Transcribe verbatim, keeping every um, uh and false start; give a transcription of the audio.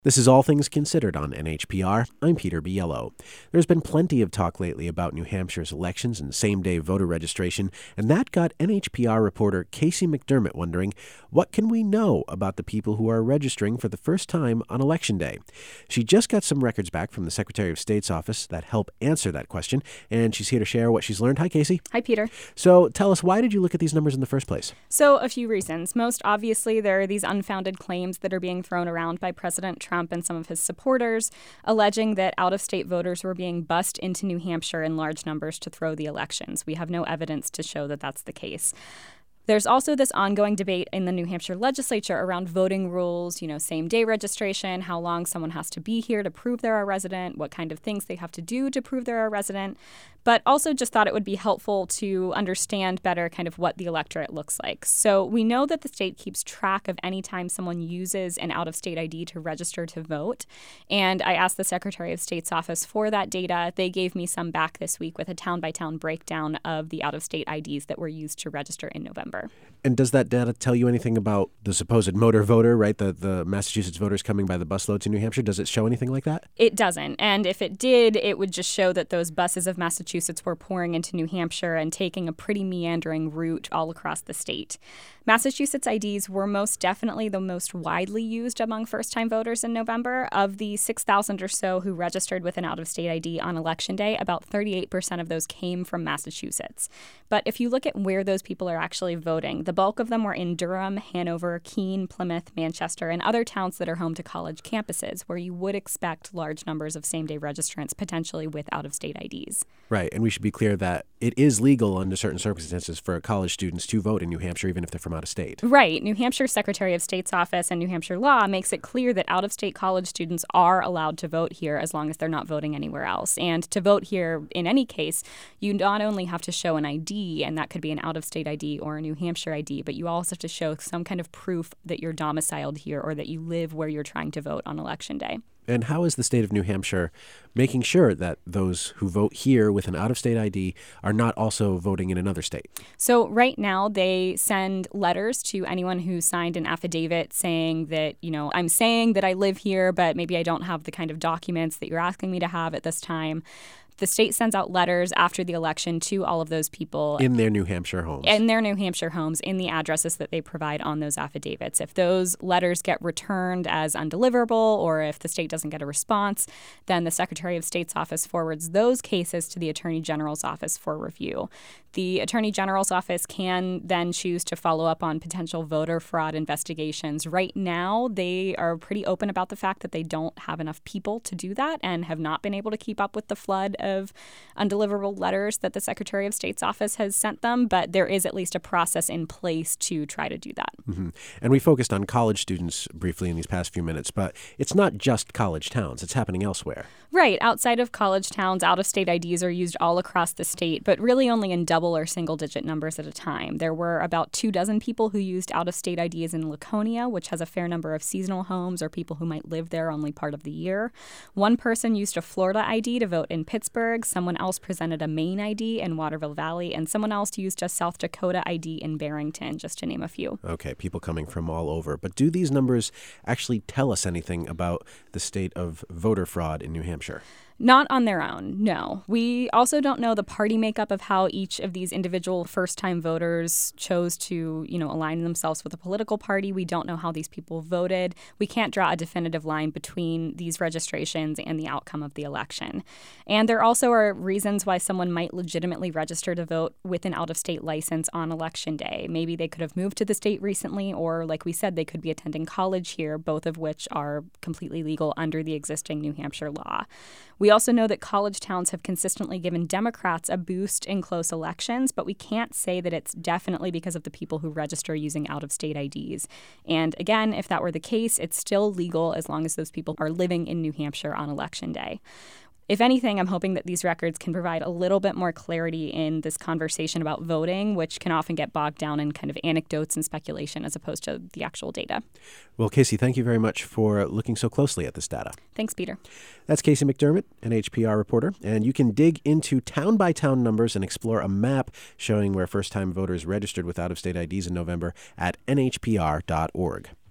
This is All Things Considered on N H P R. I'm Peter Biello. There's been plenty of talk lately about New Hampshire's elections and same-day voter registration, and that got N H P R reporter Casey McDermott wondering, what can we know about the people who are registering for the first time on Election Day? She just got some records back from the Secretary of State's office that help answer that question, and she's here to share what she's learned. Hi, Casey. Hi, Peter. So tell us, why did you look at these numbers in the first place? So a few reasons. Most obviously, there are these unfounded claims that are being thrown around by President Trump Trump and some of his supporters, alleging that out-of-state voters were being bussed into New Hampshire in large numbers to throw the elections. We have no evidence to show that that's the case. There's also this ongoing debate in the New Hampshire legislature around voting rules, you know, same-day registration, how long someone has to be here to prove they're a resident, what kind of things they have to do to prove they're a resident, but also just thought it would be helpful to understand better kind of what the electorate looks like. So we know that the state keeps track of any time someone uses an out-of-state I D to register to vote, and I asked the Secretary of State's office for that data. They gave me some back this week with a town-by-town breakdown of the out-of-state I Ds that were used to register in November. And does that data tell you anything about the supposed motor voter, right? The the Massachusetts voters coming by the busload to New Hampshire? Does it show anything like that? It doesn't. And if it did, it would just show that those buses of Massachusetts were pouring into New Hampshire and taking a pretty meandering route all across the state. Massachusetts I Ds were most definitely the most widely used among first-time voters in November. Of the six thousand or so who registered with an out-of-state I D on Election Day, about thirty-eight percent of those came from Massachusetts. But if you look at where those people are actually voting, the bulk of them were in Durham, Hanover, Keene, Plymouth, Manchester, and other towns that are home to college campuses, where you would expect large numbers of same-day registrants, potentially with out-of-state I Ds. Right, and we should be clear that it is legal under certain circumstances for college students to vote in New Hampshire, even if they're from out of state. Right. New Hampshire Secretary of State's office and New Hampshire law makes it clear that out-of-state college students are allowed to vote here as long as they're not voting anywhere else. And to vote here, in any case, you not only have to show an I D, and that could be an out-of-state I D or a New Hampshire I D, but you also have to show some kind of proof that you're domiciled here or that you live where you're trying to vote on Election Day. And how is the state of New Hampshire making sure that those who vote here with an out-of-state I D are not also voting in another state? So right now they send letters to anyone who signed an affidavit saying that, you know, I'm saying that I live here, but maybe I don't have the kind of documents that you're asking me to have at this time. The state sends out letters after the election to all of those people. In their New Hampshire homes. In their New Hampshire homes, in the addresses that they provide on those affidavits. If those letters get returned as undeliverable, or if the state doesn't get a response, then the Secretary of State's office forwards those cases to the Attorney General's office for review. The Attorney General's office can then choose to follow up on potential voter fraud investigations. Right now, they are pretty open about the fact that they don't have enough people to do that and have not been able to keep up with the flood of undeliverable letters that the Secretary of State's office has sent them, but there is at least a process in place to try to do that. Mm-hmm. And we focused on college students briefly in these past few minutes, but it's not just college towns. It's happening elsewhere. Right. Outside of college towns, out-of-state I Ds are used all across the state, but really only in double or single-digit numbers at a time. There were about two dozen people who used out-of-state I Ds in Laconia, which has a fair number of seasonal homes or people who might live there only part of the year. One person used a Florida I D to vote in Pittsburgh. Someone else presented a Maine I D in Waterville Valley, and someone else used a South Dakota I D in Barrington, just to name a few. Okay, people coming from all over. But do these numbers actually tell us anything about the state of voter fraud in New Hampshire? Not on their own, no. We also don't know the party makeup of how each of these individual first-time voters chose to, you know, align themselves with a political party. We don't know how these people voted. We can't draw a definitive line between these registrations and the outcome of the election. And there also are reasons why someone might legitimately register to vote with an out-of-state license on Election Day. Maybe they could have moved to the state recently, or like we said, they could be attending college here, both of which are completely legal under the existing New Hampshire law. We also know that college towns have consistently given Democrats a boost in close elections, but we can't say that it's definitely because of the people who register using out-of-state I Ds. And again, if that were the case, it's still legal as long as those people are living in New Hampshire on Election Day. If anything, I'm hoping that these records can provide a little bit more clarity in this conversation about voting, which can often get bogged down in kind of anecdotes and speculation as opposed to the actual data. Well, Casey, thank you very much for looking so closely at this data. Thanks, Peter. That's Casey McDermott, N H P R reporter, and you can dig into town-by-town numbers and explore a map showing where first-time voters registered with out-of-state I Ds in November at N H P R dot org.